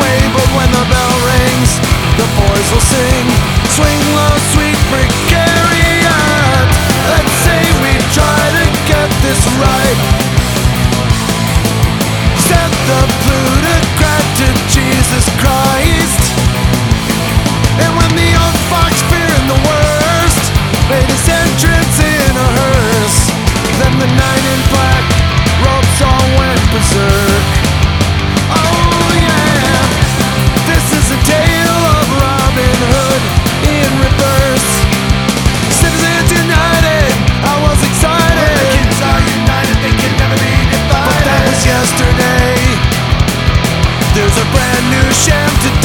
way, but when the bell rings, the boys will sing. Swing low, sweet precariat. Let's say we try to get this right. Set the plutocrat to Jesus Christ. And when the old fox fearing the worst made his entrance in a hearse, then the knight in black robes all went berserk. Oh yeah, this is a tale of Robin Hood in reverse. Citizens united, I was excited. When the kids are united, they can never be divided. But that was yesterday. There's a brand new sham today.